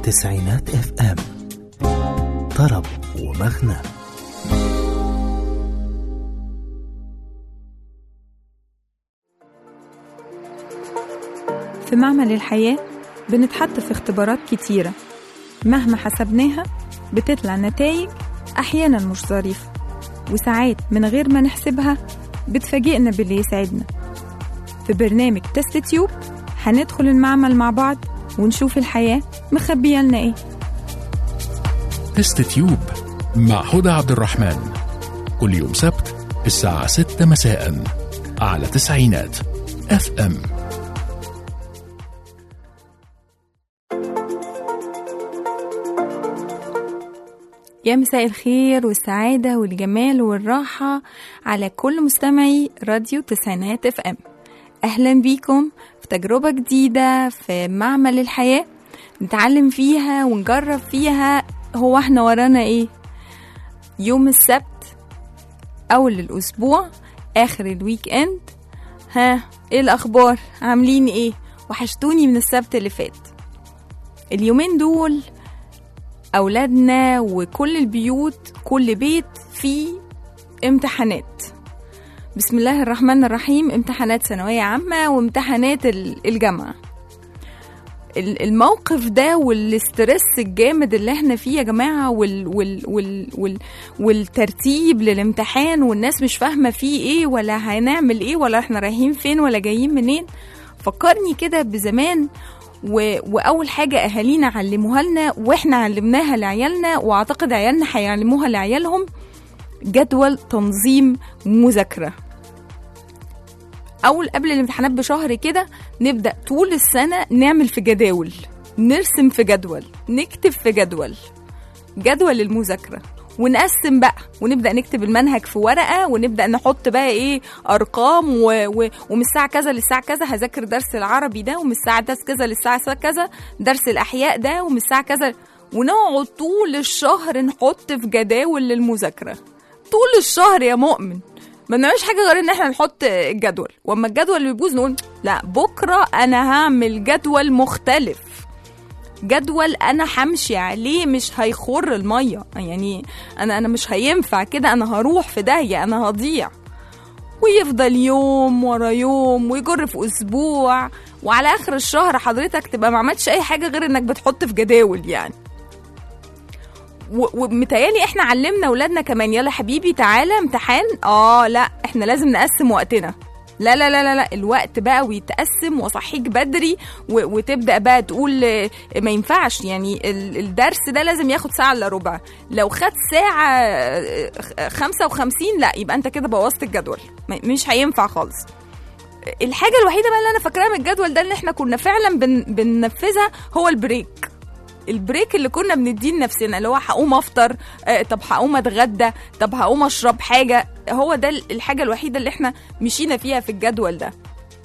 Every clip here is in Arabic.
تسعينات FM. طرب ومغنى. في معمل الحياة بنتحط في اختبارات كتيرة، مهما حسبناها بتطلع نتائج أحيانا مش ظريفة، وساعات من غير ما نحسبها بتفاجئنا باللي يسعدنا. في برنامج تست تيوب هندخل المعمل مع بعض ونشوف الحياة مخبية لنا ايه. تست تيوب مع هدى عبد الرحمن، كل يوم سبت الساعة 6 مساء على تسعينات FM. يا مساء الخير والسعادة والجمال والراحة على كل مستمعي راديو تسعينات FM. أهلا بيكم في تجربة جديدة في معمل الحياة، نتعلم فيها ونجرب فيها هو احنا ورانا ايه. يوم السبت أول الأسبوع، آخر الويك اند. ايه الأخبار؟ عاملين ايه؟ وحشتوني من السبت اللي فات. اليومين دول أولادنا وكل البيوت، كل بيت فيه امتحانات. بسم الله الرحمن الرحيم، امتحانات ثانوية عامة وامتحانات الجامعة. الموقف ده والاسترس الجامد اللي احنا فيه يا جماعة، والترتيب للامتحان، والناس مش فاهمة فيه ايه ولا هنعمل ايه ولا احنا رايحين فين ولا جايين منين، فكرني كده بزمان. وأول حاجة أهالينا علموها لنا وإحنا علمناها لعيالنا، وأعتقد عيالنا هيعلموها لعيالهم، جدول تنظيم مذاكرة. قبل الامتحانات بشهر كده نبدأ طول السنة نعمل في جداول، نرسم في جدول، نكتب في جدول المذاكرة، ونقسم بقى ونبدأ نكتب المنهج في ورقة، ونبدأ نحط بقى ايه أرقام ومن الساعة كذا للساعة كذا هذاكر درس العربي ده، ومن الساعة كذا للساعة كذا درس الأحياء ده، ومن الساعة كذا، ونقعد طول الشهر نحط في جداول للمذاكرة طول الشهر يا مؤمن. ما نعملش حاجة غير ان احنا نحط الجدول، واما الجدول اللي بيبوظ نقول لا بكرة انا هعمل جدول مختلف، جدول انا همشي عليه مش هيخر المية، يعني انا مش هينفع كده، انا هروح في داهية، انا هضيع. ويفضل يوم ورا يوم ويجر في اسبوع، وعلى اخر الشهر حضرتك تبقى ما عملتش اي حاجة غير انك بتحط في جداول يعني. ومتهيألي احنا علمنا ولادنا كمان، يلا حبيبي تعالى امتحان، لا احنا لازم نقسم وقتنا، لا لا لا لا الوقت بقى ويتقسم، وصحيك بدري وتبدأ بقى تقول ما ينفعش، يعني الدرس ده لازم ياخد ساعة إلا ربع، لو خد ساعة 55 لا يبقى انت كده بوظت الجدول، مش هينفع خالص. الحاجة الوحيدة بقى اللي انا فاكراها من الجدول ده اللي احنا كنا فعلا بننفذها هو البريك اللي كنا بنديه لنفسنا، اللي هو هقوم افطر، طب هقوم اتغدى، طب هقوم اشرب حاجة. هو ده الحاجة الوحيدة اللي احنا مشينا فيها في الجدول ده.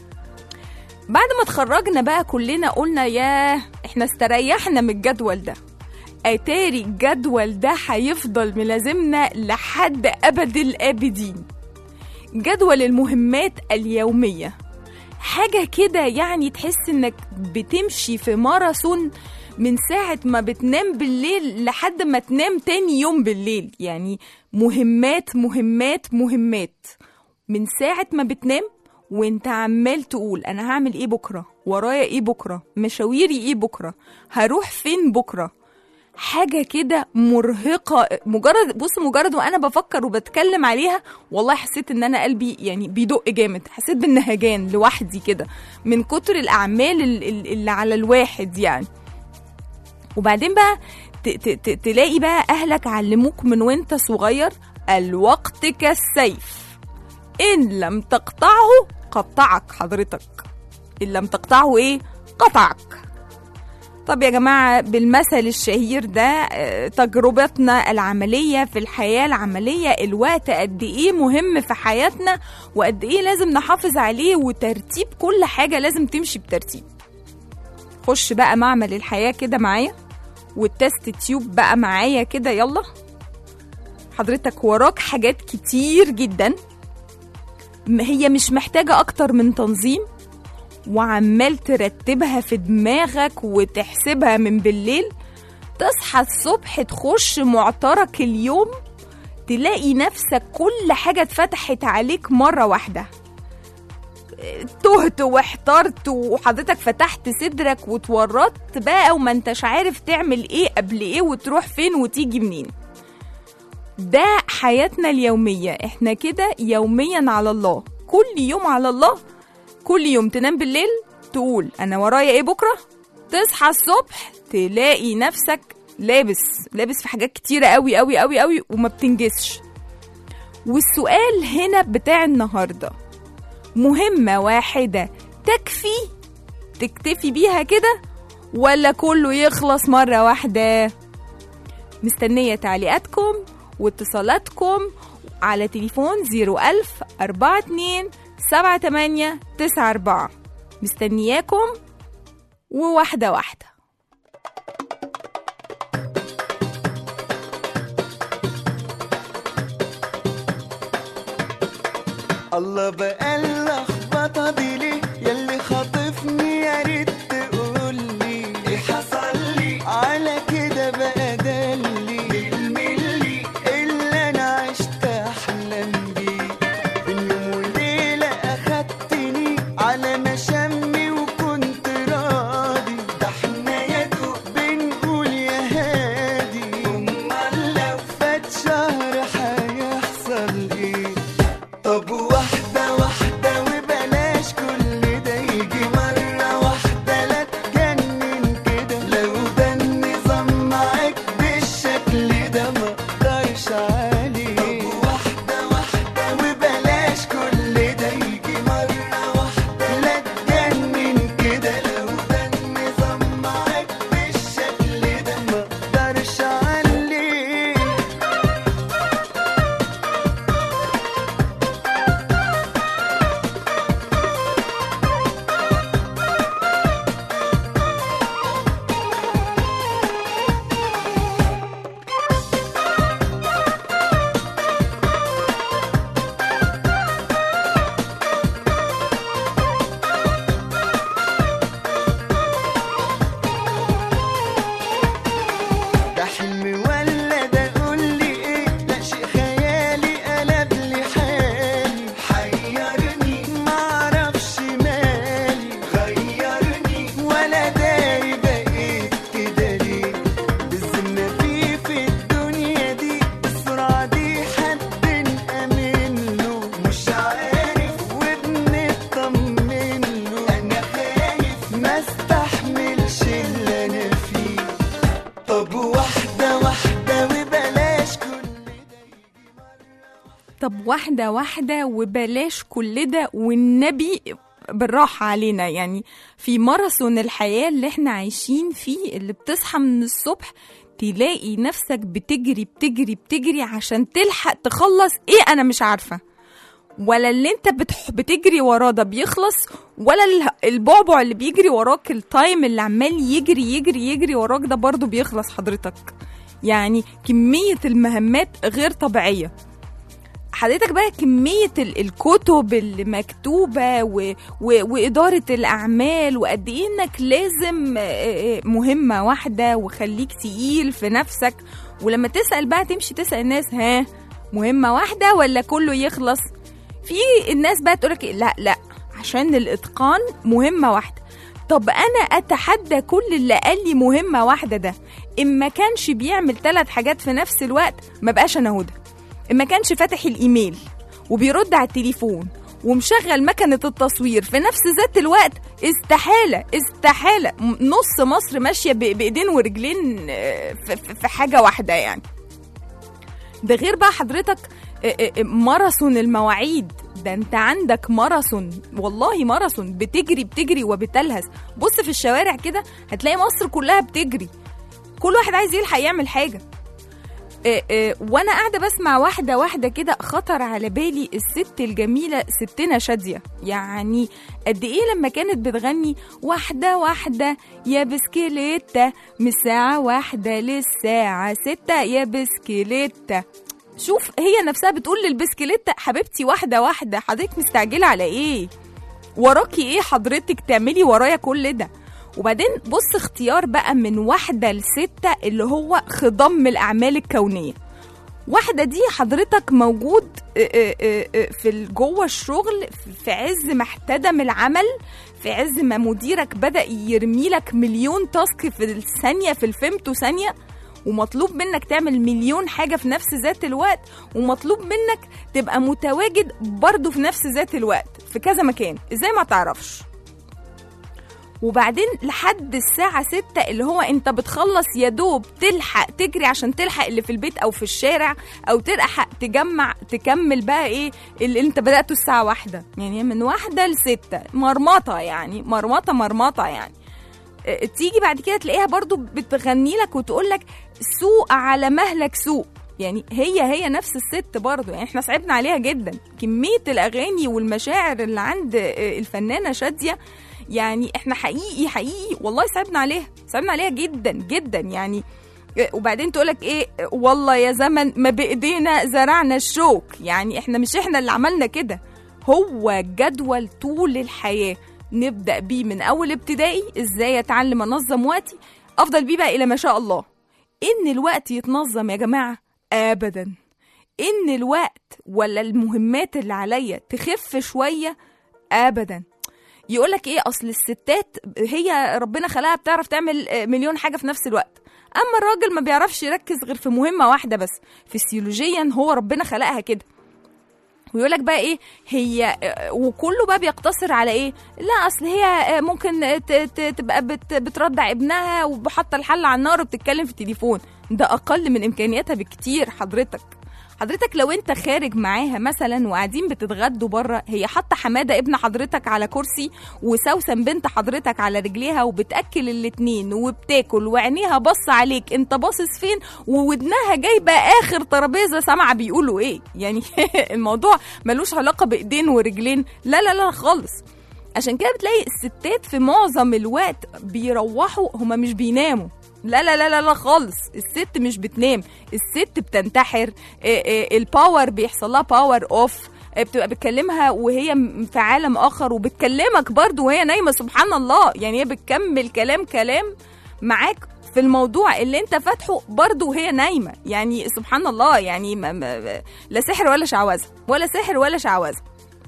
بعد ما اتخرجنا بقى كلنا قلنا ياه احنا استريحنا من الجدول ده، اتاري الجدول ده هيفضل ملازمنا لحد ابد الابدين. جدول المهمات اليومية، حاجة كده يعني تحس انك بتمشي في ماراثون من ساعة ما بتنام بالليل لحد ما تنام تاني يوم بالليل، يعني مهمات مهمات مهمات من ساعة ما بتنام وانت عمال تقول انا هعمل ايه بكرة، ورايا ايه بكرة، مشاويري ايه بكرة، هروح فين بكرة. حاجة كده مرهقة، مجرد وانا بفكر وبتكلم عليها والله حسيت ان انا قلبي يعني بيدق جامد، حسيت بالنهجان لوحدي كده من كتر الاعمال اللي على الواحد يعني. وبعدين بقى تلاقي بقى أهلك علموك من وانت صغير الوقت كالسيف، إن لم تقطعه قطعك حضرتك، إن لم تقطعه إيه؟ قطعك. طب يا جماعة بالمثل الشهير ده، تجربتنا العملية في الحياة العملية، الوقت قد إيه مهم في حياتنا وقد إيه لازم نحافظ عليه، وترتيب كل حاجة لازم تمشي بترتيب. خش بقى معمل الحياة كده معايا، والتست تيوب بقى معايا كده، يلا حضرتك وراك حاجات كتير جدا، هي مش محتاجة أكتر من تنظيم، وعمال ترتبها في دماغك وتحسبها من بالليل. تصحى الصبح تخش معترك اليوم تلاقي نفسك كل حاجة اتفتحت عليك مرة واحدة، تهت واحترت وحضرتك فتحت صدرك وتورطت بقى وما انتش عارف تعمل ايه قبل ايه وتروح فين وتيجي منين. ده حياتنا اليومية، احنا كده يوميا على الله، كل يوم على الله. كل يوم تنام بالليل تقول انا ورايا ايه بكرة، تصحى الصبح تلاقي نفسك لابس في حاجات كتيرة قوي قوي قوي قوي وما بتنجزش. والسؤال هنا بتاع النهاردة، مهمة واحدة تكتفي بيها كده ولا كله يخلص مرة واحدة؟ مستنية تعليقاتكم واتصالاتكم على تليفون 010427894. مستنياكم وواحدة واحدة. الله بقى اللخبطة دي ليه ياللي خاطفني، يا ريت تقولي ايه حصل لي على كده بقى دلي بالملي اللي انا عشت احلم بيه. بين يوم وليلة اخدتني على مشامي وكنت راضي، ده احنا يا دوب بنقول يا هادي، امال لو فات شهر هيحصل ايه؟ طب واحدة واحدة وبلاش كل ده يجي مرة واحدة، لا تجنن كده، لو ده النظام معاك بالشكل ده ما اقدرش عليه. طب واحدة واحدة وبلاش كل ده يجي مرة واحدة، لا تجنن كده، لو ده النظام معاك بالشكل ده ما اقدرش عليه. ده حلم ولا ده قولي ايه؟ لا شيء خيالي قلب لي حالي، حيرني معرفش مالي، غيرني ولا داري بقيت كده ليه. بالذمة في الدنيا دي السرعة دي حد نأمن له، مش عارف وبنطمن له، أنا خايف ما استحملش اللي أنا فيه. طب واحدة واحدة وبلاش كل طب واحدة واحدة وبلاش كل ده، والنبي بالراحة علينا. يعني في ماراثون الحياة اللي احنا عايشين فيه، اللي بتصحى من الصبح تلاقي نفسك بتجري بتجري بتجري عشان تلحق تخلص ايه انا مش عارفة، ولا اللي انت بتجري وراه ده بيخلص، ولا البعبع اللي بيجري وراك، التايم اللي عمال يجري يجري يجري وراك ده برضو بيخلص حضرتك. يعني كمية المهمات غير طبيعية حضرتك بقى، كمية الكتب اللي مكتوبة وإدارة الأعمال، وقد إيه إنك لازم مهمة واحدة، وخليك تقيل في نفسك. ولما تسأل بقى تمشي تسأل الناس، ها مهمة واحدة ولا كله يخلص؟ في الناس بقى تقولك لا عشان الإتقان مهمة واحدة. طب أنا أتحدى كل اللي قال لي مهمة واحدة ده، إما كانش بيعمل 3 حاجات في نفس الوقت ما بقاش أنا هدى، إما كانش فاتح الإيميل وبيرد على التليفون ومشغل مكنة التصوير في نفس ذات الوقت، استحالة نص مصر ماشية بإيدين ورجلين في حاجة واحدة. يعني ده غير بقى حضرتك ماراثون المواعيد ده، انت عندك ماراثون، والله ماراثون، بتجري وبتلهث. بص في الشوارع كده هتلاقي مصر كلها بتجري، كل واحد عايز يلحق يعمل حاجة. وانا قاعدة بسمع واحدة واحدة كده، خطر على بالي الست الجميلة ستنا شادية. يعني قد ايه لما كانت بتغني واحدة واحدة يا بسكليتة من الساعة 1 للساعة 6 يا بسكليتة. شوف هي نفسها بتقول للبسكليتة حبيبتي واحدة واحدة، حضرتك مستعجلة على ايه؟ وراكي ايه حضرتك تعملي ورايا كل ده؟ وبعدين بص اختيار بقى من 1 ل6 اللي هو خضم الأعمال الكونية. 1 دي حضرتك موجود في جوه الشغل في عز ما احتدم العمل، في عز ما مديرك بدأ يرمي لك مليون تاسك في الثانية في الفيمتو ثانية، ومطلوب منك تعمل مليون حاجة في نفس ذات الوقت، ومطلوب منك تبقى متواجد برضو في نفس ذات الوقت في كذا مكان، ازاي ما تعرفش. وبعدين لحد الساعة 6 اللي هو انت بتخلص يا دوب تلحق تجري عشان تلحق اللي في البيت او في الشارع، او تلحق تكمل بقى ايه اللي انت بدأته الساعة 1. يعني من 1 ل6 مرمطة، يعني مرمطة يعني. تيجي بعد كده تلاقيها برضو بتغني لك وتقول لك سوق على مهلك سوق. يعني هي نفس الست برضو، يعني احنا صعبنا عليها جدا كمية الأغاني والمشاعر اللي عند الفنانة شادية. يعني احنا حقيقي والله صعبنا عليها جدا جدا يعني. وبعدين تقولك ايه، والله يا زمن ما بإيدينا زرعنا الشوك. يعني احنا مش احنا اللي عملنا كده، هو جدول طول الحياة نبدأ بيه من أول ابتدائي، ازاي اتعلم انظم وقتي، افضل بيه بقى الى ما شاء الله. ان الوقت يتنظم يا جماعة ابدا، ان الوقت ولا المهمات اللي عليا تخف شوية ابدا. يقولك ايه، اصل الستات هي ربنا خلقها بتعرف تعمل مليون حاجة في نفس الوقت، اما الراجل ما بيعرفش يركز غير في مهمة واحدة بس. فسيولوجيا هو ربنا خلقها كده. ويقولك بقى ايه هي، وكله بقى بيقتصر على ايه، لا اصل هي ممكن تبقى بترضع ابنها وبحط الحل على النار وبتتكلم في التليفون. ده اقل من امكانياتها بكتير. حضرتك لو انت خارج معاها مثلا وقاعدين بتتغدوا بره، هي حاطه حماده ابن حضرتك على كرسي وسوسن بنت حضرتك على رجليها وبتاكل الاتنين وبتاكل، وعينيها بص عليك انت باصص فين، وودنها جايبه اخر ترابيزه سامعه بيقولوا ايه. يعني الموضوع ملوش علاقه بايدين ورجلين، لا لا لا خالص. عشان كده بتلاقي الستات في معظم الوقت بيروحوا هما مش بيناموا، لا لا لا لا خالص. الست مش بتنام، الست بتنتحر، الباور بيحصل لها باور اوف، بتبقى بتكلمها وهي في عالم اخر، وبتكلمك برضو وهي نايمه. سبحان الله، يعني هي بتكمل كلام معاك في الموضوع اللي انت فاتحه برضو وهي نايمه. يعني سبحان الله، يعني لا سحر ولا شعوذه.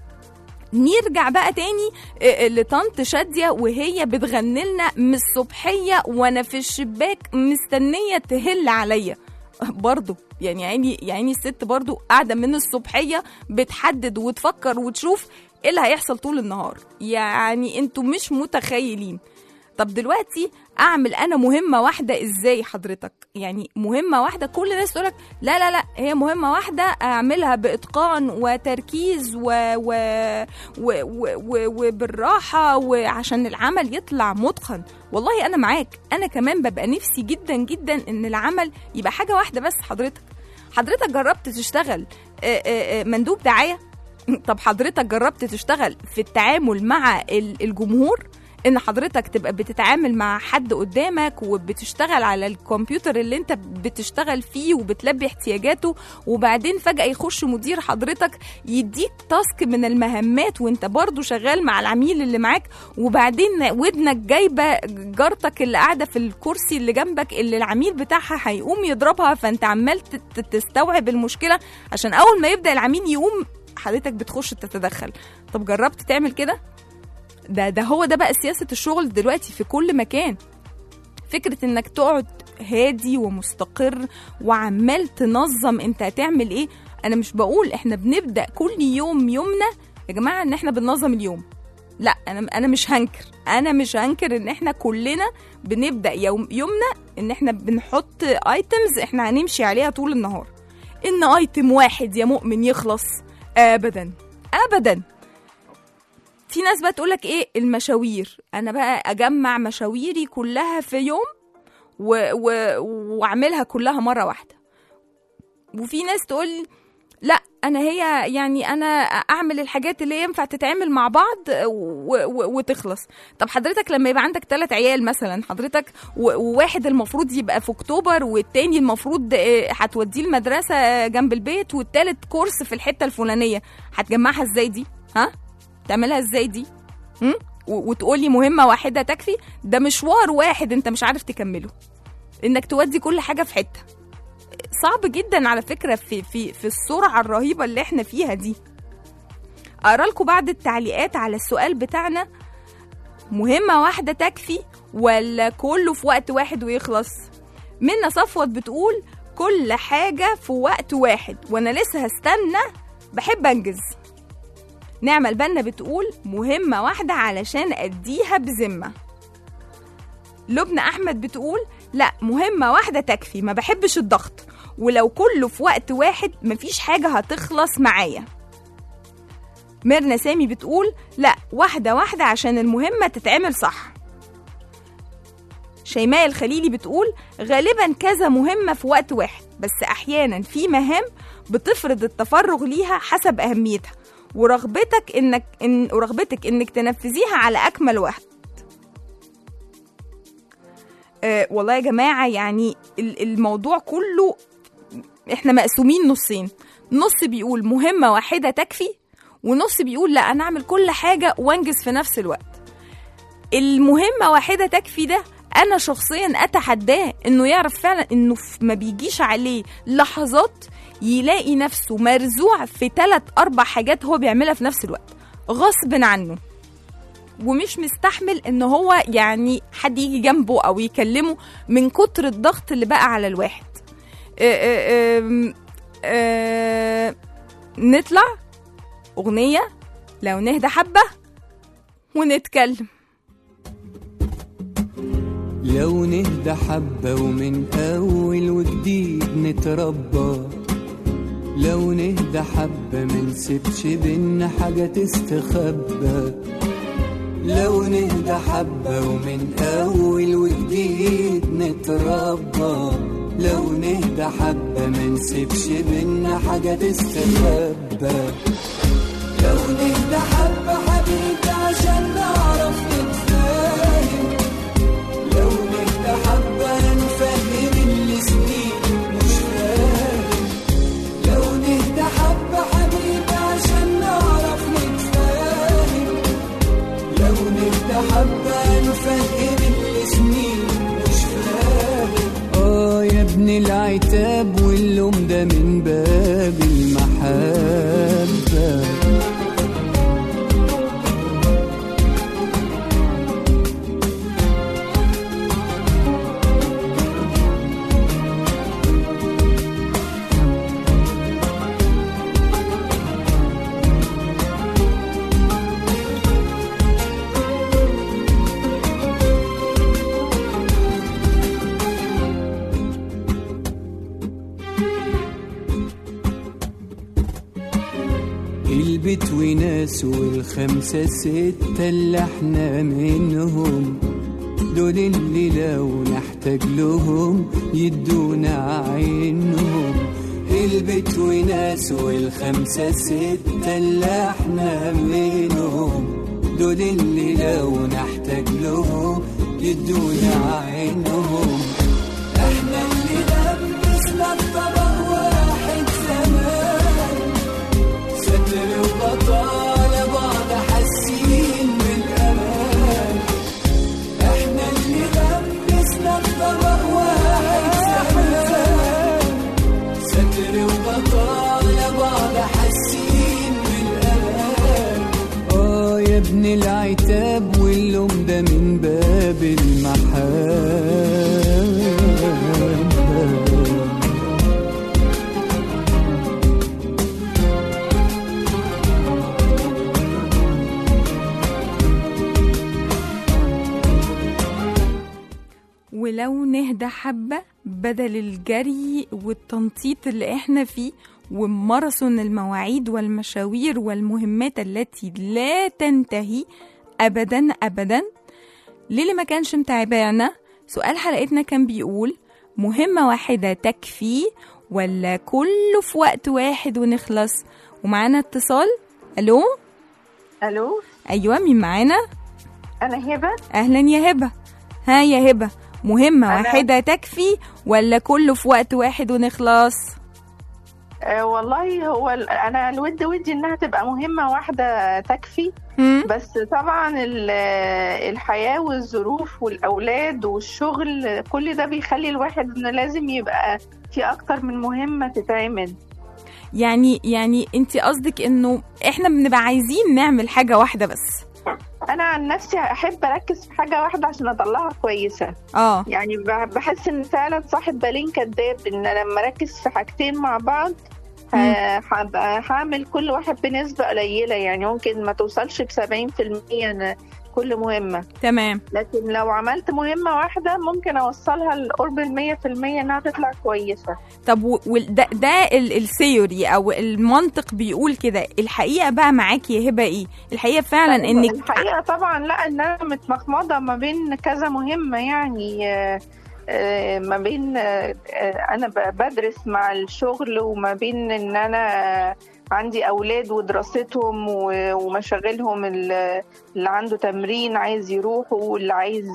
نرجع بقى تاني لطنط شادية وهي بتغني لنا من الصبحية وانا في الشباك مستنية تهل عليا برضو. يعني الست برضو قاعدة من الصبحية بتحدد وتفكر وتشوف ايه اللي هيحصل طول النهار. يعني انتوا مش متخيلين. طب دلوقتي اعمل انا مهمه واحده ازاي حضرتك؟ يعني مهمه واحده كل الناس تقولك لا لا لا، هي مهمه واحده اعملها باتقان وتركيز وبالراحه وعشان العمل يطلع متقن. والله انا معاك، انا كمان ببقى نفسي جدا جدا ان العمل يبقى حاجه واحده بس. حضرتك جربت تشتغل مندوب دعايه؟ طب حضرتك جربت تشتغل في التعامل مع الجمهور، ان حضرتك تبقى بتتعامل مع حد قدامك وبتشتغل على الكمبيوتر اللي انت بتشتغل فيه وبتلبي احتياجاته، وبعدين فجأة يخش مدير حضرتك يديك تاسك من المهمات وانت برضو شغال مع العميل اللي معاك، وبعدين ودنك جايبة جارتك اللي قاعدة في الكرسي اللي جنبك اللي العميل بتاعها هيقوم يضربها، فانت عمال تستوعب المشكلة عشان اول ما يبدأ العميل يقوم حضرتك بتخش تتدخل. طب جربت تعمل كده؟ ده هو ده بقى سياسة الشغل دلوقتي في كل مكان. فكرة انك تقعد هادي ومستقر وعمال تنظم انت هتعمل ايه. انا مش بقول احنا بنبدأ كل يوم يومنا يا جماعة ان احنا بننظم اليوم، لا انا مش هنكر ان احنا كلنا بنبدأ يومنا ان احنا بنحط ايتمز احنا هنمشي عليها طول النهار. ان ايتم واحد يا مؤمن يخلص ابدا. في ناس بقى تقولك ايه المشاوير، انا بقى اجمع مشاويري كلها في يوم واعملها كلها مرة واحدة. وفي ناس تقول لا انا انا اعمل الحاجات اللي ينفع تتعمل مع بعض وتخلص. طب حضرتك لما يبقى عندك 3 عيال مثلا حضرتك، وواحد المفروض يبقى في اكتوبر، والتاني المفروض هتوديه المدرسة جنب البيت، والتالت كورس في الحتة الفلانية، هتجمعها ازاي دي؟ تعملها ازاي دي؟ وتقولي مهمة واحدة تكفي، ده مشوار واحد انت مش عارف تكمله، انك تودي كل حاجة في حتة. صعب جدا على فكرة في السرعة الرهيبة اللي احنا فيها دي. اقرا لكم بعض التعليقات على السؤال بتاعنا، مهمة واحدة تكفي ولا كله في وقت واحد ويخلص؟ منى صفوت بتقول كل حاجة في وقت واحد وانا لسه هستنى، بحب انجز. نعمة البنا بتقول مهمة واحدة علشان اديها بذمة. لبنى احمد بتقول لا، مهمة واحدة تكفي، ما بحبش الضغط، ولو كله في وقت واحد مفيش حاجة هتخلص معايا. ميرنا سامي بتقول لا، واحدة واحدة عشان المهمة تتعمل صح. شيماء الخليلي بتقول غالبا كذا مهمة في وقت واحد، بس أحيانا في مهام بتفرض التفرغ ليها حسب أهميتها ورغبتك إنك تنفذيها على أكمل وجه. والله يا جماعة يعني الموضوع كله احنا مقسومين نصين، نص بيقول مهمة واحدة تكفي، ونص بيقول لا أنا أعمل كل حاجة وانجز في نفس الوقت. المهمة واحدة تكفي ده أنا شخصيا أتحداه إنه يعرف فعلا إنه ما بيجيش عليه لحظات يلاقي نفسه مرزوع في 3-4 حاجات هو بيعملها في نفس الوقت غصب عنه، ومش مستحمل إنه هو يعني حد يجي جنبه أو يكلمه من كتر الضغط اللي بقى على الواحد. نطلع أغنية لو نهدى حبة ونتكلم. لو نهدى حبة ومن أول وجديد نتربى، لو نهدى حبة منسيبش بينا حاجة تستخبى، لو نهدى حبة ومن أول وجديد نتربى، لو نهدى حبة منسيبش بينا حاجة تستخبى، لو نهدى حبة حبيبي عشان نعرف نتفاهم، لو نهدى حبة نفهم اللي سنين مش فاهم، لو نهدى حبة حبيبي عشان نعرف نتفاهم، لو نهدى حبة نفهم اللي سنين مش فاهم. يا ابن العتاب واللوم ده من باب المحبة، البيت وناس والخمسة ستة اللي احنا منهم، دول اللي لو نحتاج لهم يدونا عينهم، البيت وناس والخمسة ستة اللي احنا منهم، دول اللي لو نحتاج لهم يدونا عينهم، احنا اللي لبسنا الطبق واحد زمان، ستر وبطالة بعض حاسين بالأمان، احنا اللي لبسنا الطبق واحد زمان، ستر وبطالة بعض حاسين بالأمان. يا ابن العتاب واللوم ده من باب المحبة. ولو نهدى حبة بدل الجري والتنطيط اللي احنا فيه وماراثون المواعيد والمشاوير والمهمات التي لا تنتهي أبدا أبدا. للي ما كانش متابعنا، سؤال حلقتنا كان بيقول مهمة واحدة تكفي ولا كله في وقت واحد ونخلص؟ ومعانا اتصال. ألو. ألو. أيوة، مين معانا؟ أنا هبة. أهلا يا هبة. ها يا هبة، مهمة واحدة تكفي ولا كله في وقت واحد ونخلص؟ والله هو انا ودي انها تبقى مهمه واحده تكفي. بس طبعا الحياه والظروف والاولاد والشغل كل ده بيخلي الواحد انه لازم يبقى في اكتر من مهمه تتعمل. يعني انت قصدك انه احنا بنبقى عايزين نعمل حاجه واحده بس؟ انا عن نفسي احب اركز في حاجه واحده عشان اطلعها كويسه. يعني بحس ان فعلا صاحب بالين كداب، ان لما اركز في حاجتين مع بعض هعمل كل واحد بنسبه قليله، يعني ممكن ما توصلش ب70% كل مهمه. تمام. لكن لو عملت مهمه واحده ممكن اوصلها لقرب 100% انها تطلع كويسه. طب ده الثيوري او المنطق بيقول كده، الحقيقه بقى معاكي يا هبه ايه؟ الحقيقه فعلا انك الحقيقه طبعا لا، ان انا متمخمضه ما بين كذا مهمه، يعني ما بين انا بدرس مع الشغل، وما بين ان انا عندي اولاد ودراستهم ومشاغلهم، اللي عنده تمرين عايز يروح، واللي عايز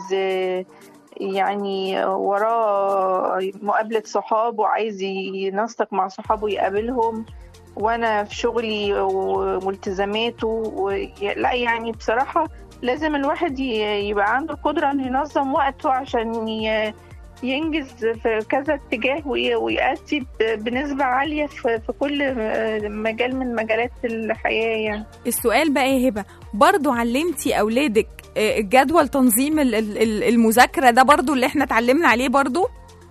يعني وراه مقابلة صحابه وعايز ينسق مع صحابه يقابلهم، وانا في شغلي والتزاماته لا يعني بصراحة لازم الواحد يبقى عنده القدرة انه ينظم وقته عشان ينجز في كذا اتجاه ويأتي بنسبة عالية في كل مجال من مجالات الحياة. يعني السؤال بقى يا هبة، برضو علمتي أولادك جدول تنظيم المذاكرة ده برضو اللي احنا اتعلمنا عليه برضو؟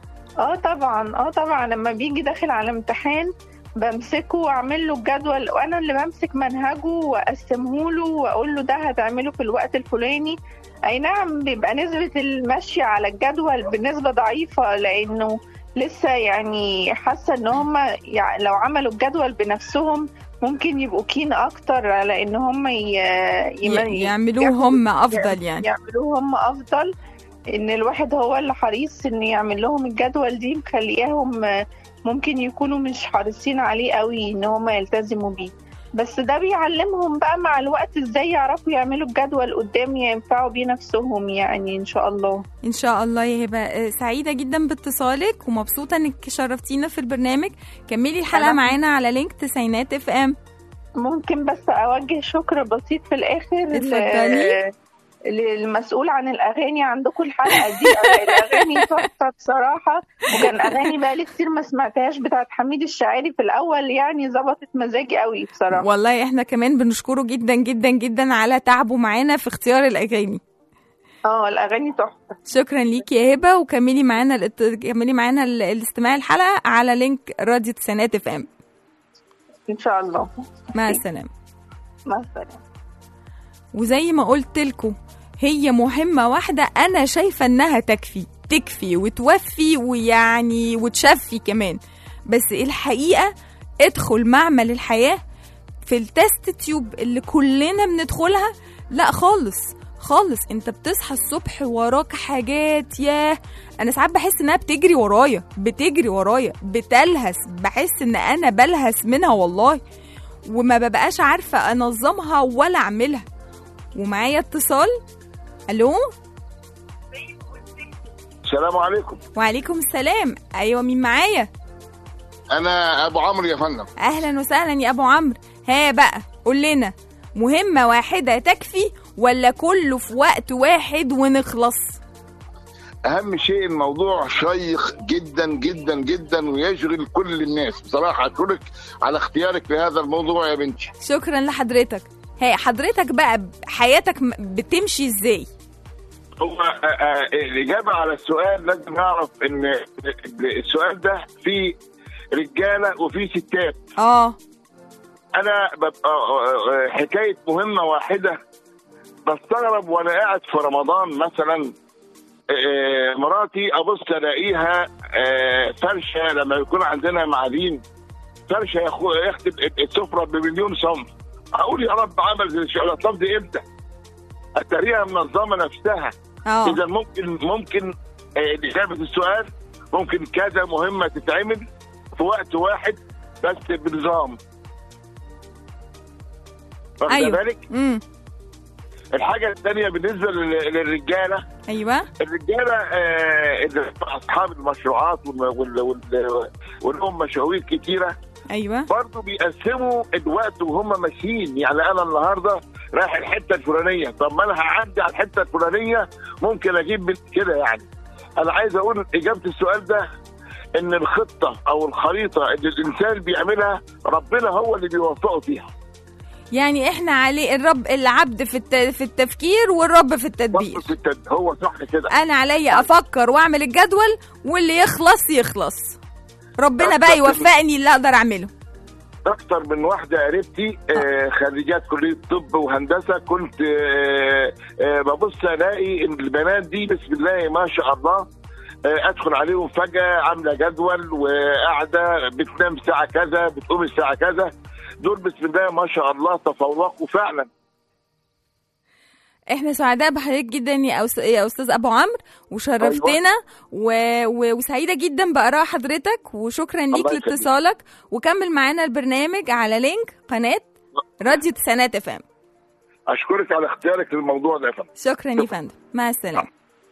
طبعا لما بيجي داخل على امتحان بمسكه واعمل له الجدول، وانا اللي بمسك منهجه واقسمه له واقول له ده هتعمله في الوقت الفلاني. اي نعم بيبقى نسبة المشي على الجدول بنسبة ضعيفة، لانه لسه يعني حاسة ان هم يعني لو عملوا الجدول بنفسهم ممكن يبقوا كين اكتر على ان هم يعملوه هم افضل، يعني يعملوه هم افضل. ان الواحد هو اللي حريص ان يعمل لهم الجدول دي، مخلياهم ممكن يكونوا مش حريصين عليه قوي ان هم يلتزموا بيه. بس ده بيعلمهم بقى مع الوقت ازاي يعرفوا يعملوا الجدول قدام ينفعوا بيه نفسهم، يعني ان شاء الله. ان شاء الله يا هبه. سعيده جدا باتصالك ومبسوطه انك شرفتينا في البرنامج. كملي الحلقه معانا على لينك تسعينات FM. ممكن بس اوجه شكر بسيط في الاخر. اتفضلي. المسؤول عن الاغاني عندكم الحلقه دي الاغاني تحفه بصراحه، وكان اغاني بقالي كتير ما سمعتهاش بتاعت حميد الشاعري في الاول، يعني ظبطت مزاجي قوي بصراحه. والله احنا كمان بنشكره جدا جدا جدا على تعبه معانا في اختيار الاغاني. الاغاني تحفه. شكرا ليكي يا هبه، وكملي معانا الاستماع الحلقه على لينك راديو تسعينات FM. ان شاء الله. مع السلامه. مع السلامه. وزي ما قلت لكم هي مهمة واحدة أنا شايفة أنها تكفي وتوفي ويعني وتشفي كمان. بس الحقيقة ادخل معمل الحياة في التست تيوب اللي كلنا بندخلها، لا خالص. انت بتصحى الصبح وراك حاجات، ياه أنا ساعات بحس أنها بتجري ورايا بتلهس، بحس أن أنا بلهس منها والله، وما ببقاش عارفة أنظمها ولا أعملها. ومعايا اتصال. الو، السلام عليكم. وعليكم السلام. ايوه مين معايا؟ انا ابو عمرو يا فندم. اهلا وسهلا يا ابو عمرو. ها بقى قول لنا، مهمه واحده تكفي ولا كله في وقت واحد ونخلص؟ اهم شيء الموضوع شيق جدا جدا جدا ويشغل كل الناس بصراحه. اشكرك على اختيارك في هذا الموضوع يا بنتي. شكرا لحضرتك. هي حضرتك بقى حياتك بتمشي ازاي؟ هو الإجابة على السؤال لازم نعرف إن السؤال ده فيه رجالة وفيه ستات. أنا ببقى حكاية مهمة واحدة بستغرب وأنا قاعد في رمضان مثلا، مراتي أبص ألاقيها فرشة لما يكون عندنا معادين، فرشة يخدم السفرة ب1,000,000 صنف. أقول يا رب عمل الأطلاف دي إمتى؟ التريقة منظمة نفسها. إذا ممكن إجابة السؤال ممكن كذا مهمة تتعمل في وقت واحد بس بنظام. أيوة. بالك؟ الحاجة الثانية بالنسبة للرجالة. أيوة. الرجالة اللي أصحاب المشروعات ولهم مشاوير كتيرة، ايوه برضه بيقسموا الوقت وهم ماشيين. يعني انا النهارده رايح الحته الفلانيه، طب ما انا هعدي على الحته الفلانيه ممكن اجيب كده. يعني انا عايز اقول اجابه السؤال ده ان الخطه او الخريطه اللي الانسان بيعملها ربنا هو اللي بيوفقه فيها. يعني احنا عليه الرب، العبد في التفكير والرب في التدبير. هو صح كده. انا عليا افكر واعمل الجدول، واللي يخلص ربنا بقى يوفقني اللي اقدر اعمله. اكتر من واحده قريبتي خريجات كليه طب وهندسه، كنت ببص الاقي ان البنات دي بسم الله ما شاء الله ادخل عليهم فجاه عامله جدول وقاعده بتنام ساعه كذا بتقوم الساعه كذا. دول بسم الله ما شاء الله تفوقوا فعلا. احنا سعداء بحضرتك جدا يا استاذ ابو عمرو، وشرفتنا. أيوة. وسعيده جدا باراء حضرتك، وشكرا ليك لاتصالك. وكمل معانا البرنامج على لينك قناه راديو تسعينات اف ام. اشكرك على اختيارك للموضوع ده يا فندم. شكرا يا فندم، مع السلامه.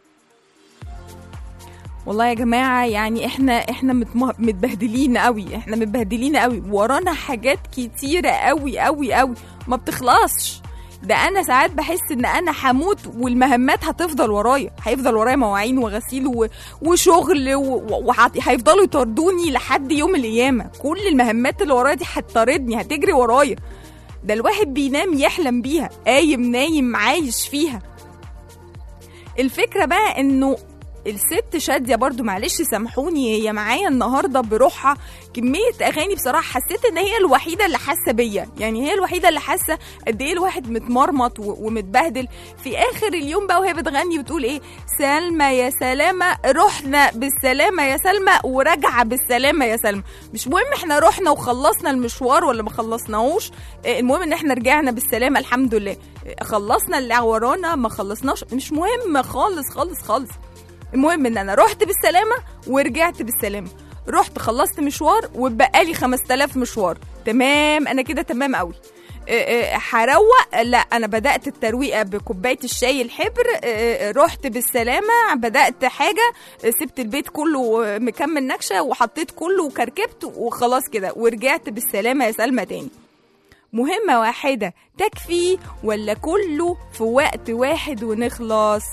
والله يا جماعه يعني احنا متبهدلين قوي، احنا متبهدلين قوي، ورانا حاجات كتيره قوي قوي قوي ما بتخلصش. ده انا ساعات بحس ان انا هموت والمهمات هتفضل ورايا، هيفضل ورايا مواعين وغسيل وشغل وهيفضلوا يطردوني لحد يوم القيامه. كل المهمات اللي ورايا دي هتطاردني، هتجري ورايا. ده الواحد بينام يحلم بيها، قايم نايم عايش فيها. الفكره بقى انه الست شادية برضو، معلش سامحوني، هي معايا النهاردة بروحها كمية أغاني بصراحة حسيت إن هي الوحيدة اللي حاسة بيا. يعني هي الوحيدة اللي حاسة قد إيه الواحد متمرمط ومتبهدل في آخر اليوم بقى، وهي بتغني وتقول إيه، سلمى يا سلامة رحنا بالسلامة يا سلمى ورجع بالسلامة يا سلمى. مش مهم إحنا رحنا وخلصنا المشوار ولا ما خلصناهوش، المهم إن إحنا رجعنا بالسلامة الحمد لله. خلصنا اللي ورانا ما خلصناش مش مهم خالص خالص خالص. المهم ان انا رحت بالسلامه ورجعت بالسلامه، رحت خلصت مشوار وبقالي 5000 مشوار، تمام، انا كده تمام قوي. هروق، لا انا بدات الترويقه بكوبايه الشاي الحبر، رحت بالسلامه، بدات حاجه، سبت البيت كله مكمل نكشه وحطيت كله وكركبت وخلاص كده، ورجعت بالسلامه يا سلمى تاني. مهمه واحده تكفي ولا كله في وقت واحد ونخلص؟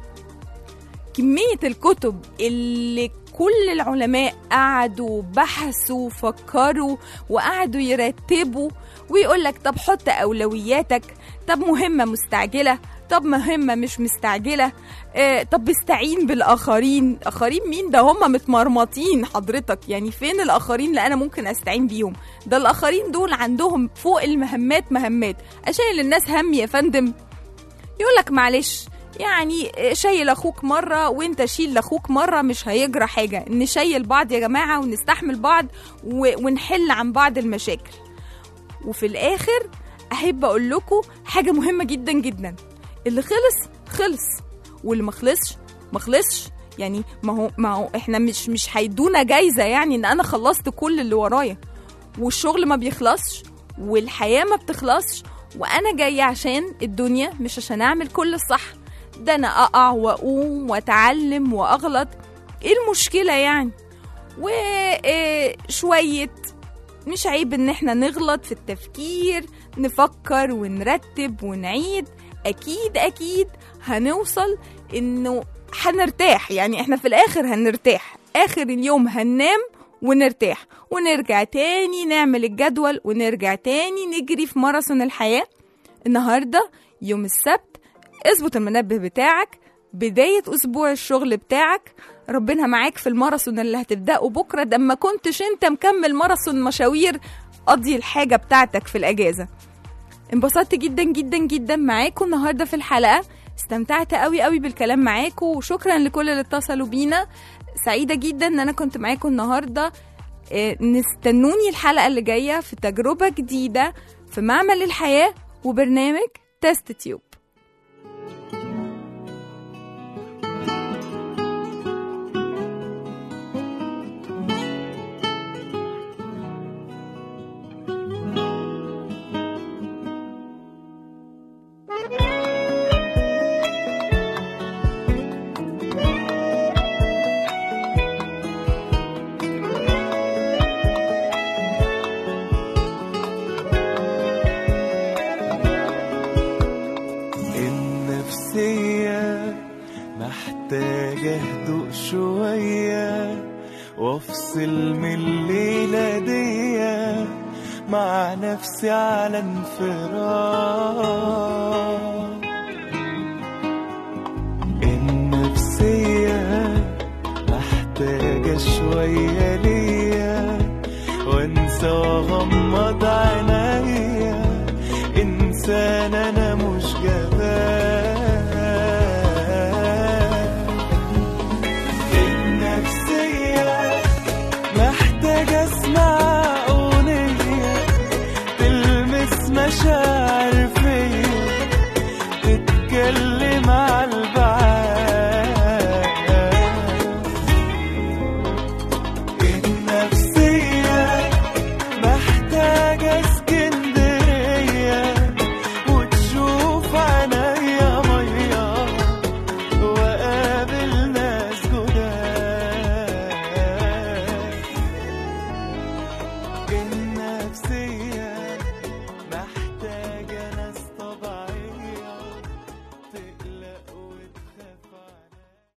كمية الكتب اللي كل العلماء قعدوا بحثوا وفكروا وقعدوا يرتبوا ويقولك طب حط أولوياتك، طب مهمة مستعجلة، طب مهمة مش مستعجلة، طب استعين بالآخرين. آخرين مين؟ ده هم متمرمطين حضرتك. يعني فين الآخرين اللي أنا ممكن أستعين بيهم؟ ده الآخرين دول عندهم فوق المهمات مهمات. أشيل الناس هم يا فندم؟ يقولك معلش يعني شيل اخوك مره وانت شيل لاخوك مره، مش هيجرى حاجه. نشيل بعض يا جماعه ونستحمل بعض ونحل عن بعض المشاكل. وفي الاخر احب اقول لكم حاجه مهمه جدا جدا، اللي خلص خلص واللي ما خلصش. يعني ما هو احنا مش هيدونا جايزه يعني ان انا خلصت كل اللي ورايا، والشغل ما بيخلصش والحياه ما بتخلصش، وانا جايه عشان الدنيا مش عشان اعمل كل الصح. ده انا اقع واقوم واتعلم واغلط، ايه المشكله يعني؟ وشويه مش عيب ان احنا نغلط في التفكير، نفكر ونرتب ونعيد. اكيد هنوصل انه هنرتاح. يعني احنا في الاخر هنرتاح، اخر اليوم هننام ونرتاح ونرجع تاني نعمل الجدول ونرجع تاني نجري في ماراثون الحياه. النهارده يوم السبت، اظبط المنبه بتاعك، بداية أسبوع الشغل بتاعك، ربنا معاك في الماراثون اللي هتبدأه بكرة. ده ما كنتش انت مكمل ماراثون مشاوير، قضي الحاجة بتاعتك في الأجازة. انبسطت جدا جدا جدا معاكم النهاردة في الحلقة، استمتعت قوي قوي بالكلام معاكم، وشكرا لكل اللي اتصلوا بينا. سعيدة جدا ان انا كنت معاكم النهاردة. نستنوني الحلقة اللي جاية في تجربة جديدة في معمل الحياة وبرنامج تست تيوب. أهدوء شوية وافصل من الليلة دي مع نفسي على انفراد.